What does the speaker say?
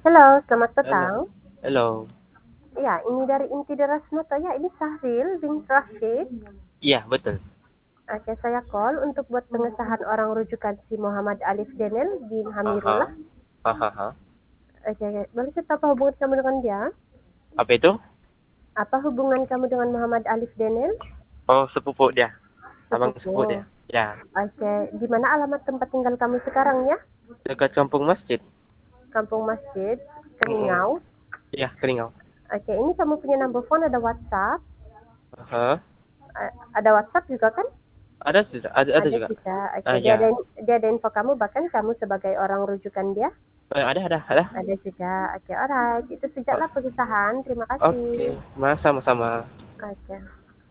Halo, selamat Halo. petang. Halo. Ya, ini dari Inti Darasnoto ya, ini Sahril bin Rashid. Iya, betul. Oke, saya call untuk buat pengesahan orang rujukan si Muhammad Alif Denel bin Hamirullah. Aha. Hahaha. Oke, boleh saya tahu apa hubungan kamu dengan dia? Apa itu? Apa hubungan kamu dengan Muhammad Alif Denel? Oh, sepupu dia. Abang sepupu Sepupu. dia. Ya, Oke, di mana alamat tempat tinggal kamu sekarang ya? dekat kampung masjid. Kampung Masjid, Mm-mm. Keningau. Iya, Keringau. Oke, ini kamu punya number phone, ada WhatsApp. Aha. Ada WhatsApp juga kan? Ada sudah, ada Ada juga. juga. Oke, Ah, dia ada ya. dia ada info kamu, bahkan kamu sebagai orang rujukan dia. Ada. Ada juga. Oke, alright. Itu Oh, sejaklah pengesahan. Terima oke. kasih. Sama-sama. Oke.